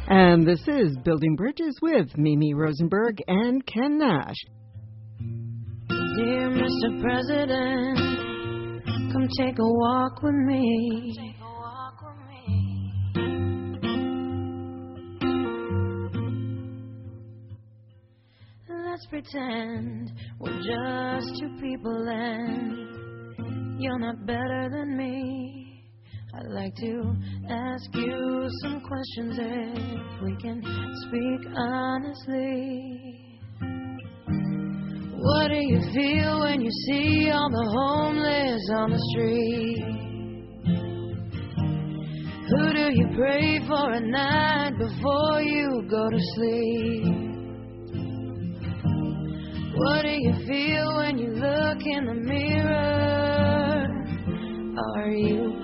And this is Building Bridges with Mimi Rosenberg and Ken Nash. Dear Mr. President, come take a walk with me. Let's pretend we're just two people and you're not better than me. I'd like to ask you some questions if we can speak honestly. What do you feel when you see all the homeless on the street? Who do you pray for at night before you go to sleep? What do you feel when you look in the mirror? Are you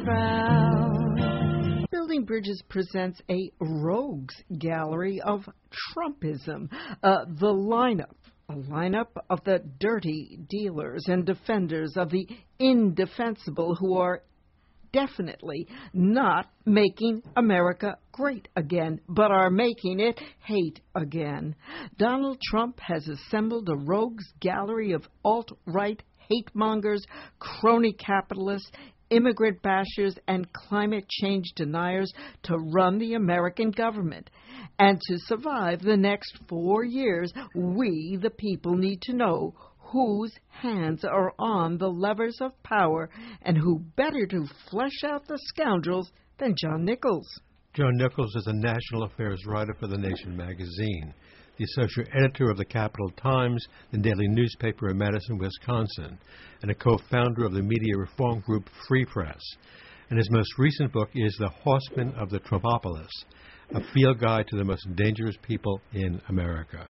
proud? Building Bridges presents a rogues gallery of Trumpism. A lineup of the dirty dealers and defenders of the indefensible who are definitely not making America great again, but are making it hate again. Donald Trump has assembled a rogues gallery of alt-right hate mongers, crony capitalists, immigrant bashers, and climate change deniers to run the American government. And to survive the next 4 years, we, the people, need to know whose hands are on the levers of power, and who better to flesh out the scoundrels than John Nichols. John Nichols is a national affairs writer for The Nation magazine, the associate editor of the Capital Times, the daily newspaper in Madison, Wisconsin, and a co-founder of the media reform group Free Press. And his most recent book is The Horsemen of the Trumpopolis, a field guide to the most dangerous people in America.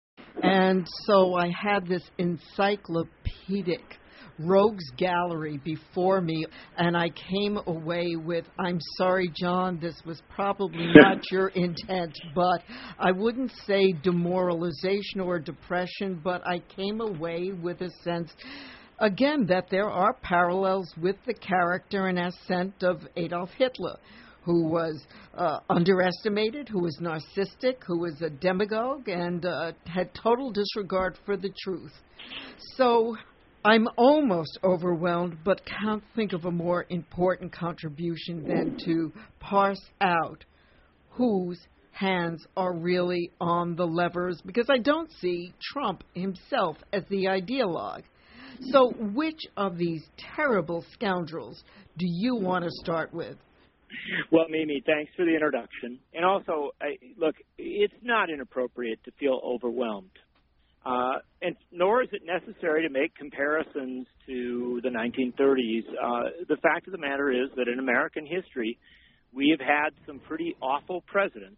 And so I had this encyclopedic rogues gallery before me, and I came away with, I'm sorry, John, this was probably not your intent, but I wouldn't say demoralization or depression, but I came away with a sense, again, that there are parallels with the character and ascent of Adolf Hitler, who was underestimated, who was narcissistic, who was a demagogue, and had total disregard for the truth. So I'm almost overwhelmed, but can't think of a more important contribution than to parse out whose hands are really on the levers, because I don't see Trump himself as the ideologue. So which of these terrible scoundrels do you want to start with? Well, Mimi, thanks for the introduction. And also, look, it's not inappropriate to feel overwhelmed. And nor is it necessary to make comparisons to the 1930s. The fact of the matter is that in American history, we have had some pretty awful presidents,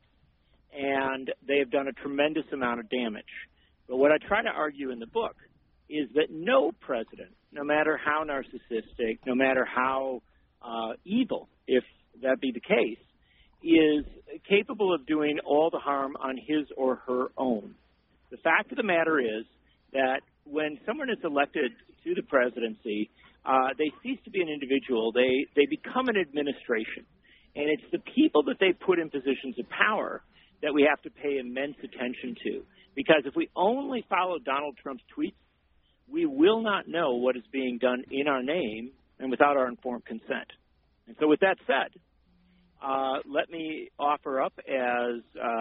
and they have done a tremendous amount of damage. But what I try to argue in the book is that no president, no matter how narcissistic, no matter how evil, if that be the case, is capable of doing all the harm on his or her own. The fact of the matter is that when someone is elected to the presidency, they cease to be an individual. They become an administration. And it's the people that they put in positions of power that we have to pay immense attention to. Because if we only follow Donald Trump's tweets, we will not know what is being done in our name and without our informed consent. And so with that said, let me offer up as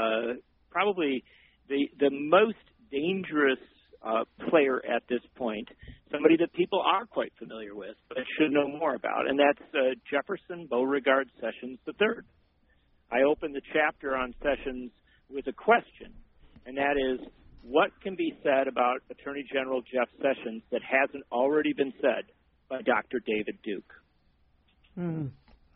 probably the most dangerous player at this point, somebody that people are quite familiar with but should know more about, and that's Jefferson Beauregard Sessions III. I opened the chapter on Sessions with a question, and that is, what can be said about Attorney General Jeff Sessions that hasn't already been said by Dr. David Duke?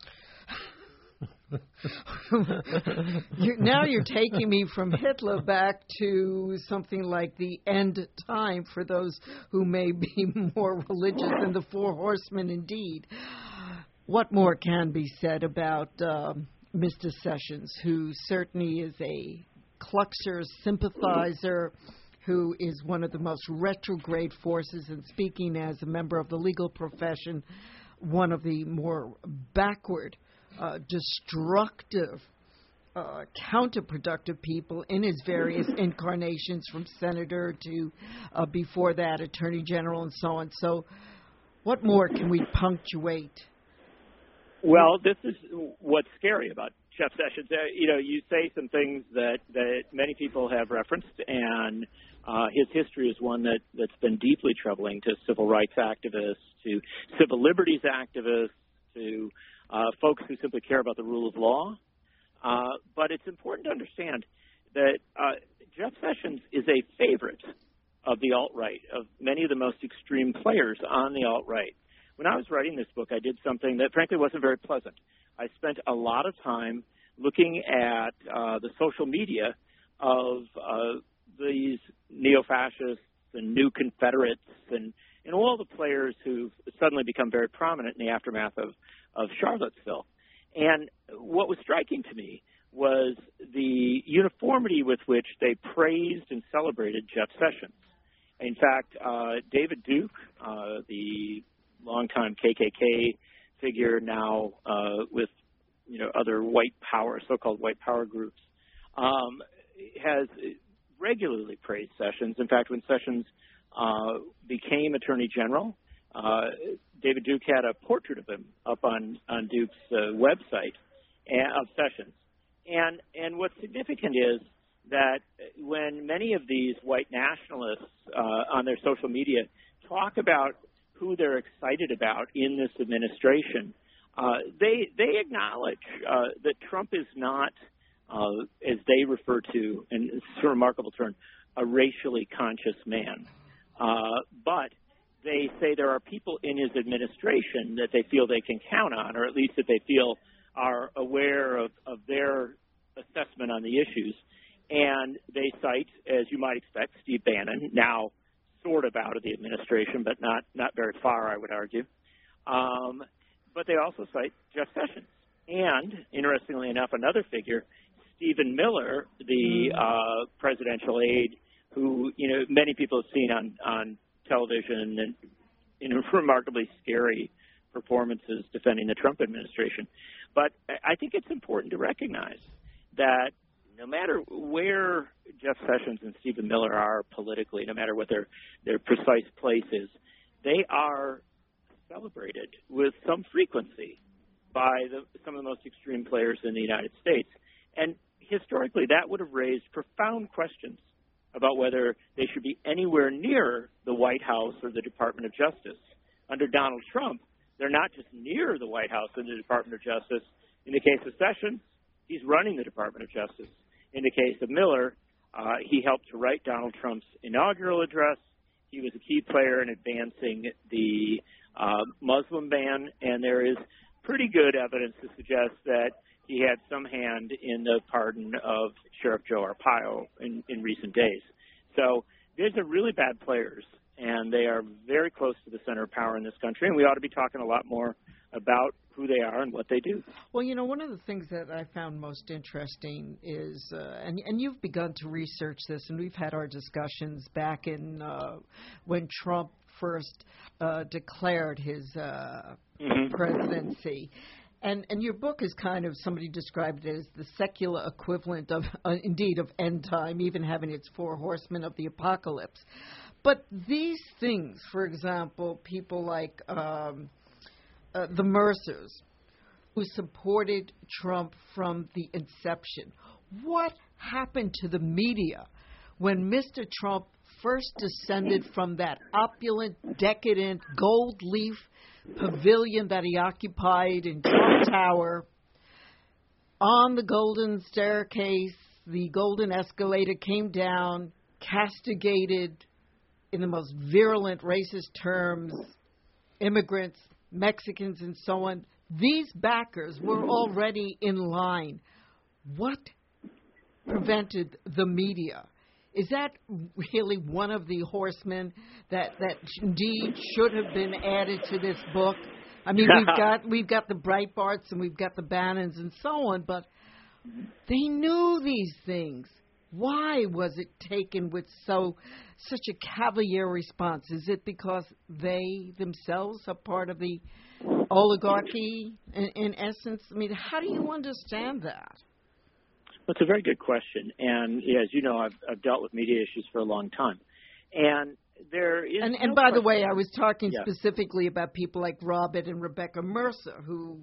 Now you're taking me from Hitler back to something like the end time for those who may be more religious than the Four Horsemen indeed. What more can be said about Mr. Sessions, who certainly is a Kluxer sympathizer, who is one of the most retrograde forces, and speaking as a member of the legal profession, one of the more backward, destructive counterproductive people in his various incarnations, from senator to before that attorney general and so on. So what more can we punctuate? Well, this is what's scary about Jeff Sessions. You say some things that many people have referenced, and his history is one that's been deeply troubling to civil rights activists, to civil liberties activists, to folks who simply care about the rule of law. But it's important to understand that Jeff Sessions is a favorite of the alt-right, of many of the most extreme players on the alt-right. When I was writing this book, I did something that frankly wasn't very pleasant. I spent a lot of time looking at the social media of these neo-fascists and new Confederates and all the players who've suddenly become very prominent in the aftermath of Charlottesville. And what was striking to me was the uniformity with which they praised and celebrated Jeff Sessions. In fact, David Duke, the longtime KKK figure now with other white power, so-called white power groups, has regularly praised Sessions. In fact, when Sessions became Attorney General, David Duke had a portrait of him up on Duke's website of Sessions. And what's significant is that when many of these white nationalists on their social media talk about who they're excited about in this administration, they acknowledge that Trump is not, as they refer to, and it's a remarkable term, a racially conscious man. But they say there are people in his administration that they feel they can count on, or at least that they feel are aware of their assessment on the issues. And they cite, as you might expect, Steve Bannon, now sort of out of the administration, but not very far, I would argue. But they also cite Jeff Sessions. And, interestingly enough, another figure, Stephen Miller, the presidential aide, who many people have seen on television and in remarkably scary performances defending the Trump administration. But I think it's important to recognize that no matter where Jeff Sessions and Stephen Miller are politically, no matter what their precise place is, they are celebrated with some frequency by some of the most extreme players in the United States. And historically, that would have raised profound questions about whether they should be anywhere near the White House or the Department of Justice. Under Donald Trump, they're not just near the White House and the Department of Justice. In the case of Sessions, he's running the Department of Justice. In the case of Miller, he helped to write Donald Trump's inaugural address. He was a key player in advancing the Muslim ban, and there is pretty good evidence to suggest that he had some hand in the pardon of Sheriff Joe Arpaio in recent days. So these are really bad players, and they are very close to the center of power in this country, and we ought to be talking a lot more about who they are and what they do. Well, one of the things that I found most interesting is, and you've begun to research this, and we've had our discussions back in when Trump first declared his presidency. And your book is kind of, somebody described it as the secular equivalent of, indeed, of end time, even having its four horsemen of the apocalypse. But these things, for example, people like the Mercers, who supported Trump from the inception. What happened to the media when Mr. Trump first descended from that opulent, decadent, gold leaf pavilion that he occupied in Trump Tower? On the golden staircase, the golden escalator came down, castigated in the most virulent racist terms immigrants, Mexicans, and so on. These backers were already in line. What prevented the media? Is that really one of the horsemen that indeed should have been added to this book? I mean, we've got the Breitbarts and we've got the Bannons and so on, but they knew these things. Why was it taken with such a cavalier response? Is it because they themselves are part of the oligarchy in essence? I mean, how do you understand that? That's a very good question. And as you know, I've dealt with media issues for a long time. And there is and by the way, I was talking specifically about people like Robert and Rebecca Mercer, who,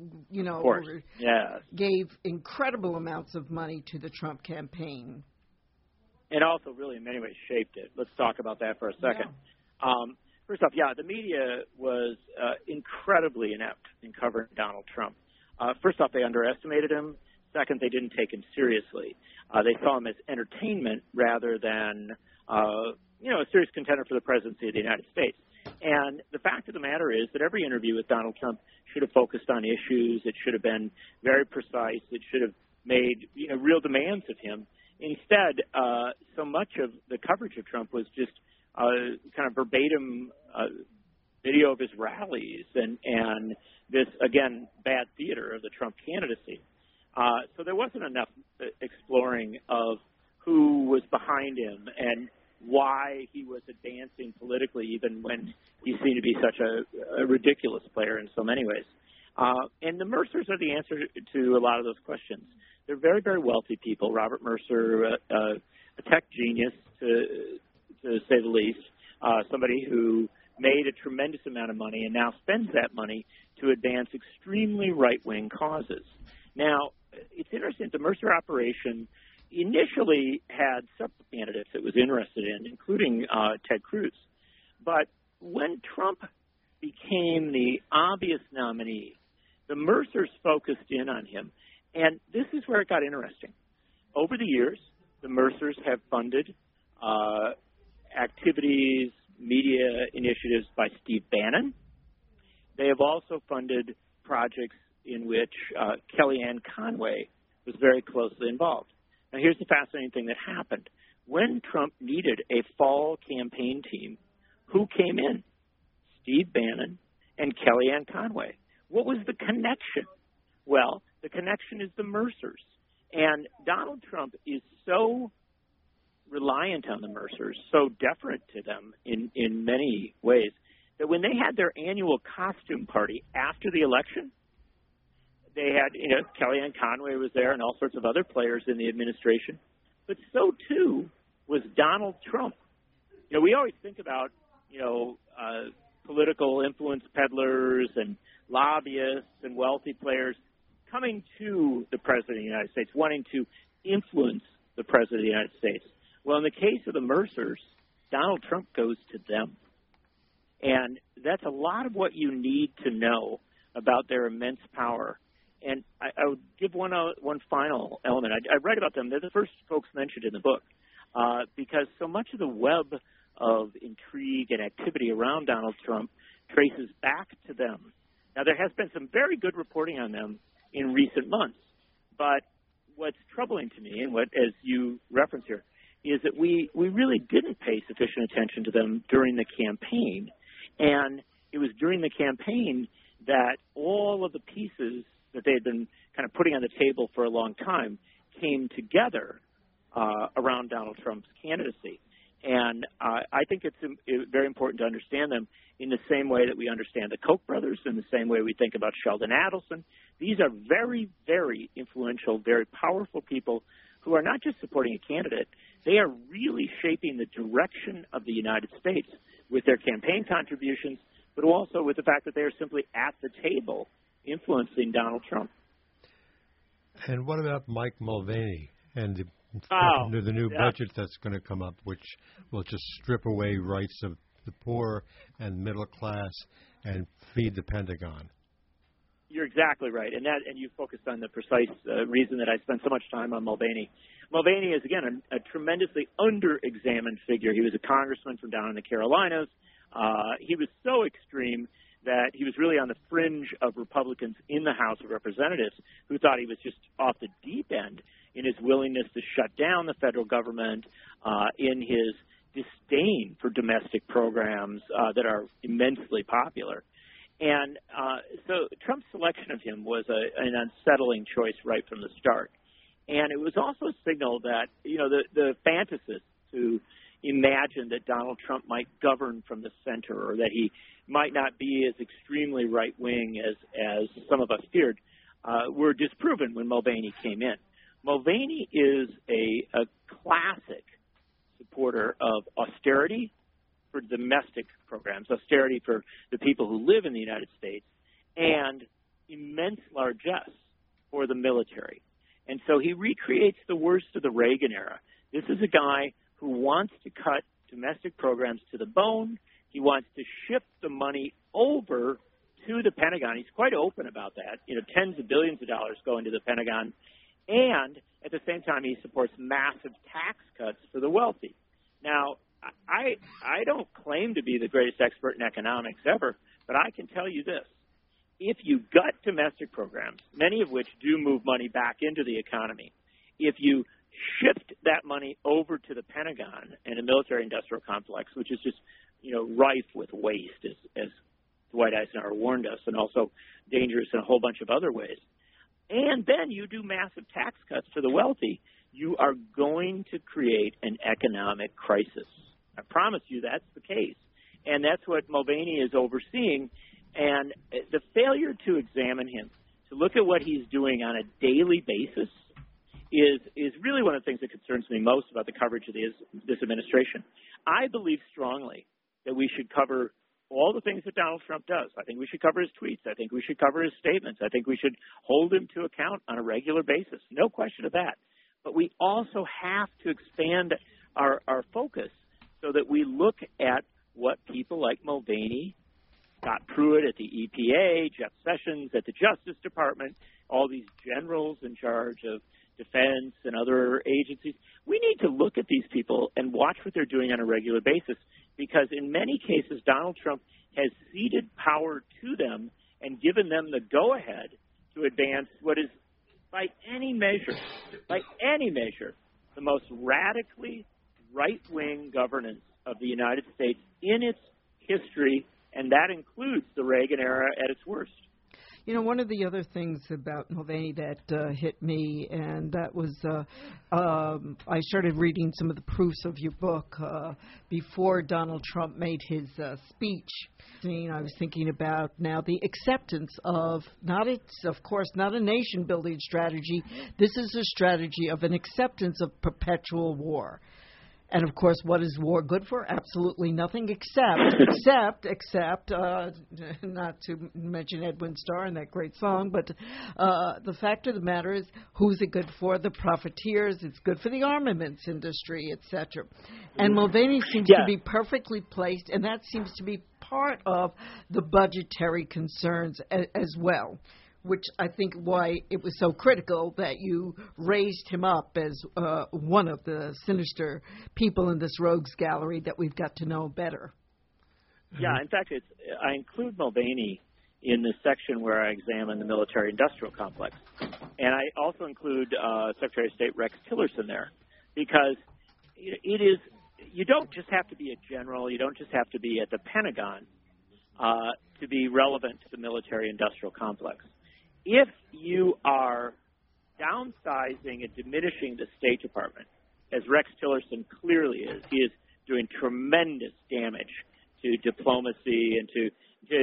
gave incredible amounts of money to the Trump campaign. And also really in many ways shaped it. Let's talk about that for a second. Yeah. First off, the media was incredibly inept in covering Donald Trump. First off, they underestimated him. Second, they didn't take him seriously. They saw him as entertainment rather than a serious contender for the presidency of the United States. And the fact of the matter is that every interview with Donald Trump should have focused on issues. It should have been very precise. It should have made real demands of him. Instead, so much of the coverage of Trump was just kind of verbatim video of his rallies and this, again, bad theater of the Trump candidacy. So there wasn't enough exploring of who was behind him and why he was advancing politically, even when he seemed to be such a ridiculous player in so many ways. And the Mercers are the answer to a lot of those questions. They're very, very wealthy people. Robert Mercer, a tech genius, to say the least, somebody who made a tremendous amount of money and now spends that money to advance extremely right-wing causes. Now, it's interesting, the Mercer operation initially had several candidates it was interested in, including Ted Cruz. But when Trump became the obvious nominee, the Mercers focused in on him. And this is where it got interesting. Over the years, the Mercers have funded activities, media initiatives by Steve Bannon. They have also funded projects in which Kellyanne Conway was very closely involved. Now, here's the fascinating thing that happened. When Trump needed a fall campaign team, who came in? Steve Bannon and Kellyanne Conway. What was the connection? Well, the connection is the Mercers. And Donald Trump is so reliant on the Mercers, so deferent to them in many ways, that when they had their annual costume party after the election, they had, Kellyanne Conway was there and all sorts of other players in the administration. But so, too, was Donald Trump. We always think about, political influence peddlers and lobbyists and wealthy players coming to the President of the United States, wanting to influence the President of the United States. Well, in the case of the Mercers, Donald Trump goes to them. And that's a lot of what you need to know about their immense power. And I would give one final element. I write about them. They're the first folks mentioned in the book because so much of the web of intrigue and activity around Donald Trump traces back to them. Now, there has been some very good reporting on them in recent months. But what's troubling to me, and what, as you reference here, is that we really didn't pay sufficient attention to them during the campaign. And it was during the campaign that all of the pieces that they had been kind of putting on the table for a long time came together around Donald Trump's candidacy. And I think it's very important to understand them in the same way that we understand the Koch brothers, in the same way we think about Sheldon Adelson. These are very, very influential, very powerful people who are not just supporting a candidate. They are really shaping the direction of the United States with their campaign contributions, but also with the fact that they are simply at the table influencing Donald Trump. And what about Mike Mulvaney and the new budget that's going to come up, which will just strip away rights of the poor and middle class and feed the Pentagon? You're exactly right, and you focused on the precise reason that I spent so much time on Mulvaney. Mulvaney is, again, a tremendously under-examined figure. He was a congressman from down in the Carolinas. He was so extreme that he was really on the fringe of Republicans in the House of Representatives who thought he was just off the deep end in his willingness to shut down the federal government, in his disdain for domestic programs that are immensely popular. And so Trump's selection of him was an unsettling choice right from the start. And it was also a signal that, the fantasists who imagined that Donald Trump might govern from the center or that he might not be as extremely right-wing as some of us feared were disproven when Mulvaney came in. Mulvaney is a classic supporter of austerity for domestic programs, austerity for the people who live in the United States, and immense largesse for the military. And so he recreates the worst of the Reagan era. This is a guy who wants to cut domestic programs to the bone. He wants to shift the money over to the Pentagon. He's quite open about that. Tens of billions of dollars going to the Pentagon. And at the same time, he supports massive tax cuts for the wealthy. Now, I don't claim to be the greatest expert in economics ever, but I can tell you this. If you gut domestic programs, many of which do move money back into the economy, if you shift that money over to the Pentagon and the military-industrial complex, which is just, rife with waste, as Dwight Eisenhower warned us, and also dangerous in a whole bunch of other ways, and then you do massive tax cuts for the wealthy, you are going to create an economic crisis. I promise you that's the case. And that's what Mulvaney is overseeing. And the failure to examine him, to look at what he's doing on a daily basis, is really one of the things that concerns me most about the coverage of this administration. I believe strongly that we should cover all the things that Donald Trump does. I think we should cover his tweets. I think we should cover his statements. I think we should hold him to account on a regular basis. No question of that. But we also have to expand our focus so that we look at what people like Mulvaney, Scott Pruitt at the EPA, Jeff Sessions at the Justice Department, all these generals in charge of defense and other agencies. We need to look at these people and watch what they're doing on a regular basis, because in many cases, Donald Trump has ceded power to them and given them the go-ahead to advance what is, by any measure, the most radically right-wing governance of the United States in its history, and that includes the Reagan era at its worst. One of the other things about Mulvaney that hit me, and that was I started reading some of the proofs of your book before Donald Trump made his speech. I was thinking about now the acceptance of of course, not a nation-building strategy. This is a strategy of an acceptance of perpetual war. And, of course, what is war good for? Absolutely nothing except, not to mention Edwin Starr and that great song, but the fact of the matter is, who's it good for? The profiteers. It's good for the armaments industry, etc. And Mulvaney seems to be perfectly placed, and that seems to be part of the budgetary concerns as well, which I think why it was so critical that you raised him up as one of the sinister people in this rogues gallery that we've got to know better. Yeah, in fact, I include Mulvaney in the section where I examine the military-industrial complex. And I also include Secretary of State Rex Tillerson there, because it is, you don't just have to be a general, you don't just have to be at the Pentagon to be relevant to the military-industrial complex. If you are downsizing and diminishing the State Department, as Rex Tillerson clearly is, he is doing tremendous damage to diplomacy and to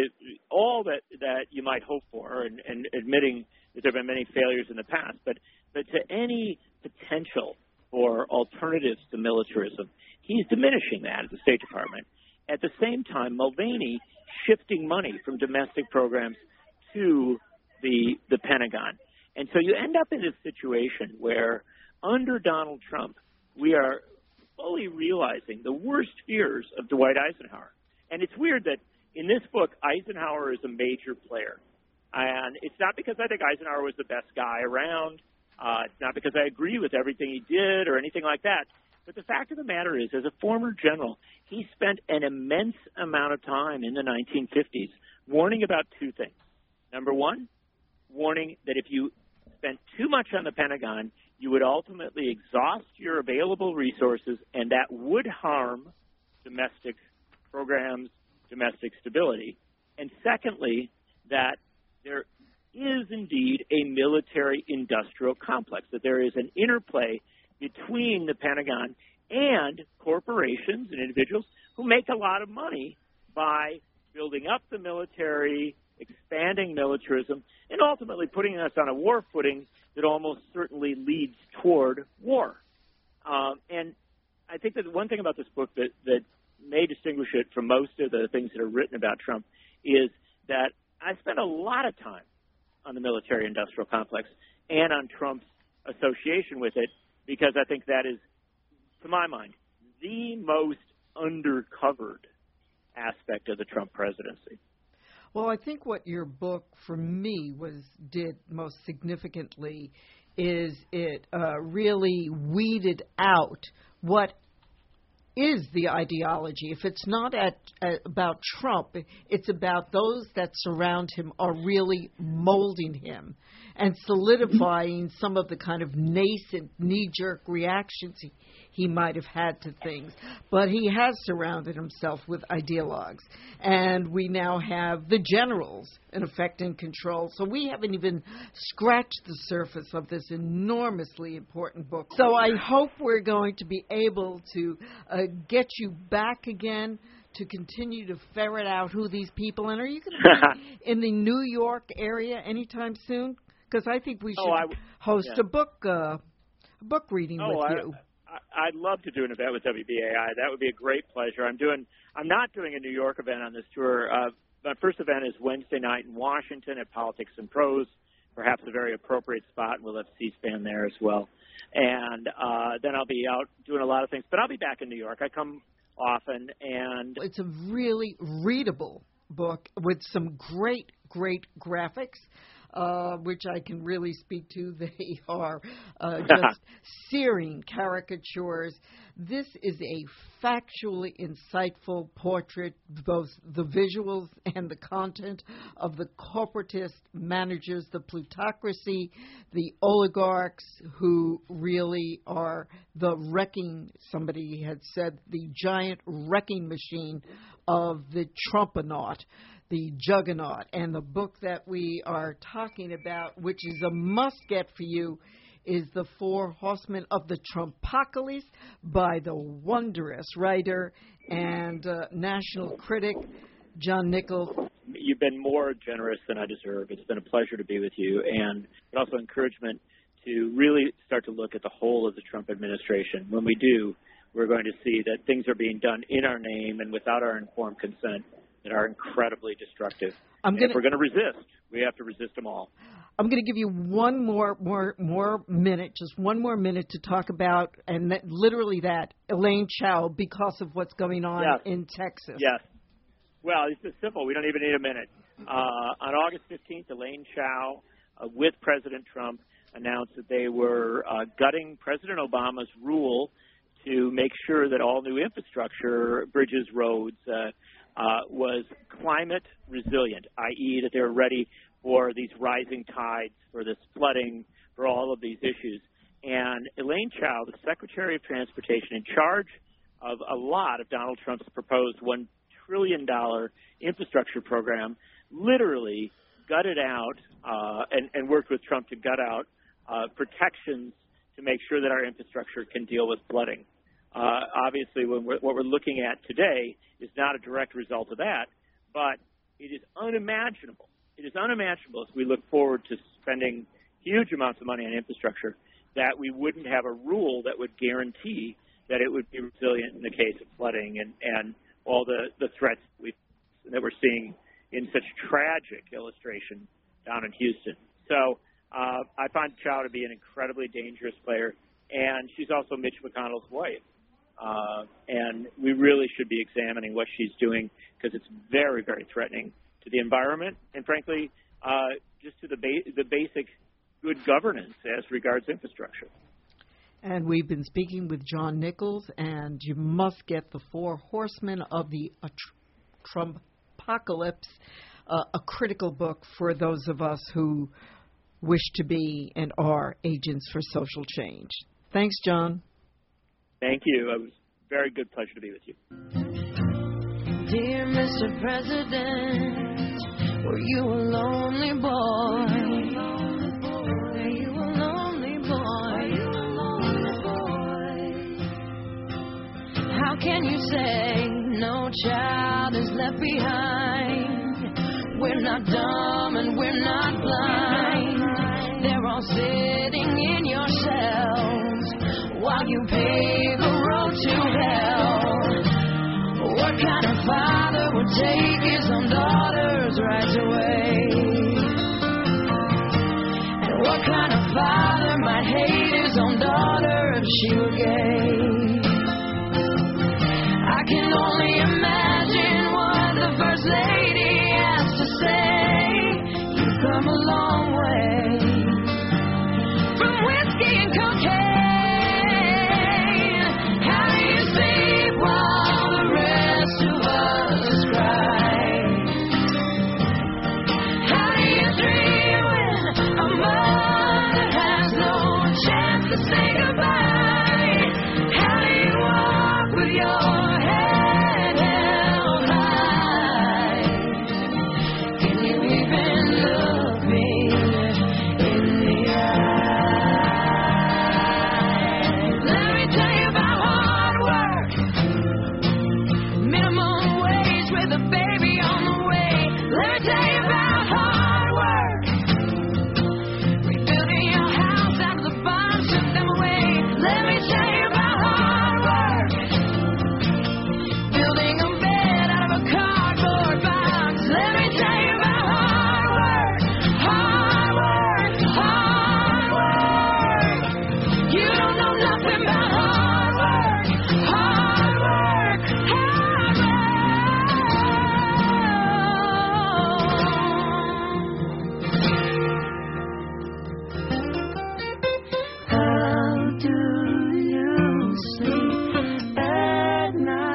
all that you might hope for, and admitting that there have been many failures in the past, but to any potential for alternatives to militarism, he's diminishing that at the State Department. At the same time, Mulvaney shifting money from domestic programs to the Pentagon. And so you end up in this situation where under Donald Trump, we are fully realizing the worst fears of Dwight Eisenhower. And it's weird that in this book, Eisenhower is a major player. And it's not because I think Eisenhower was the best guy around. It's not because I agree with everything he did or anything like that. But the fact of the matter is, as a former general, he spent an immense amount of time in the 1950s warning about two things. Number one, warning that if you spent too much on the Pentagon, you would ultimately exhaust your available resources, and that would harm domestic programs, domestic stability. And secondly, that there is indeed a military-industrial complex, that there is an interplay between the Pentagon and corporations and individuals who make a lot of money by building up the military, expanding militarism, and ultimately putting us on a war footing that almost certainly leads toward war. And I think that one thing about this book that may distinguish it from most of the things that are written about Trump is that I spent a lot of time on the military-industrial complex and on Trump's association with it, because I think that is, to my mind, the most undercovered aspect of the Trump presidency. Well, I think what your book, for me, did most significantly is it really weeded out what is the ideology. If it's not about Trump, it's about those that surround him are really molding him and solidifying some of the kind of nascent knee-jerk reactions he might have had to things. But he has surrounded himself with ideologues. And we now have the generals, in effect, in control. So we haven't even scratched the surface of this enormously important book. So I hope we're going to be able to get you back again to continue to ferret out who these people are. And are you going to be in the New York area anytime soon? Because I think we should host a book reading with you. I'd love to do an event with WBAI. That would be a great pleasure. I'm not doing a New York event on this tour. My first event is Wednesday night in Washington at Politics and Prose, perhaps a very appropriate spot, and we'll have C-SPAN there as well. And then I'll be out doing a lot of things. But I'll be back in New York. I come often. And it's a really readable book with some great, great graphics. Which I can really speak to. They are just searing caricatures. This is a factually insightful portrait, both the visuals and the content, of the corporatist managers, the plutocracy, the oligarchs who really are the wrecking, somebody had said, the giant wrecking machine of the Trumpanaut, the juggernaut. And the book that we are talking about, which is a must-get for you, is The Four Horsemen of the Trumpocalypse by the wondrous writer and national critic John Nichols. You've been more generous than I deserve. It's been a pleasure to be with you, and also encouragement to really start to look at the whole of the Trump administration. When we do, we're going to see that things are being done in our name and without our informed consent that are incredibly destructive. If we're going to resist, we have to resist them all. I'm going to give you one more minute, just one more minute to talk about, and literally that, Elaine Chao, because of what's going on in Texas. Yes. Well, it's just simple. We don't even need a minute. On August 15th, Elaine Chao, with President Trump, announced that they were gutting President Obama's rule to make sure that all new infrastructure, bridges, roads, was climate resilient, i.e. that they were ready for these rising tides, for this flooding, for all of these issues. And Elaine Chao, the Secretary of Transportation, in charge of a lot of Donald Trump's proposed $1 trillion infrastructure program, literally gutted out and worked with Trump to gut out protections to make sure that our infrastructure can deal with flooding. Obviously, what we're looking at today is not a direct result of that, but it is unimaginable. It is unimaginable as we look forward to spending huge amounts of money on infrastructure that we wouldn't have a rule that would guarantee that it would be resilient in the case of flooding and all the threats that we're seeing in such tragic illustration down in Houston. So I find Chao to be an incredibly dangerous player, and she's also Mitch McConnell's wife. And we really should be examining what she's doing because it's very, very threatening to the environment and, frankly, just to the basic good governance as regards infrastructure. And we've been speaking with John Nichols, and you must get The Four Horsemen of the Trumpocalypse, a critical book for those of us who wish to be and are agents for social change. Thanks, John. Thank you. It was a very good pleasure to be with you. Dear Mr. President, were you a lonely boy? Were you a lonely boy? How can you say no child is left behind we're not dumb and we're not blind. They're all sitting in your cells while you pave the road to hell. What kind of father would take his own daughter's rights away? And what kind of father might hate his own daughter if she were gay? I can only imagine what the First Lady has to say. You've come a long way from whiskey and cocaine. How do you sleep while the rest of us cry? How do you dream when a mother has no chance to say goodbye? How do you walk with your head held high? Can you even look me in the eye? Let me tell you about hard work. Minimum wage with a baby on the way. Let me tell you about hard work. Rebuilding your house after the bombs took them away. Let me tell you about hard work. Building a bed out of a cardboard box. Let me tell you about hard work. Hard work, hard work. You don't know nothing about hard work. Hard work, hard work. How do you sleep at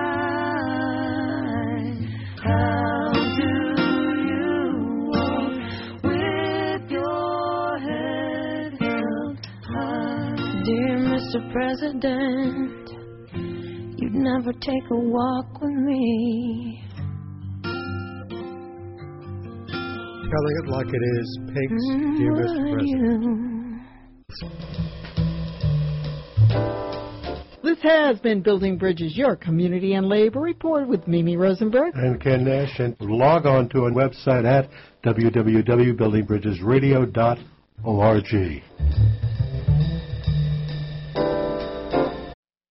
night? How do you walk with your head held high? Dear Mr. President, you'd never take a walk with me. Telling it like it is, Pink's Dear Mr. President. This has been Building Bridges, your community and labor report with Mimi Rosenberg. And Ken Nash, and log on to our website at www.buildingbridgesradio.org.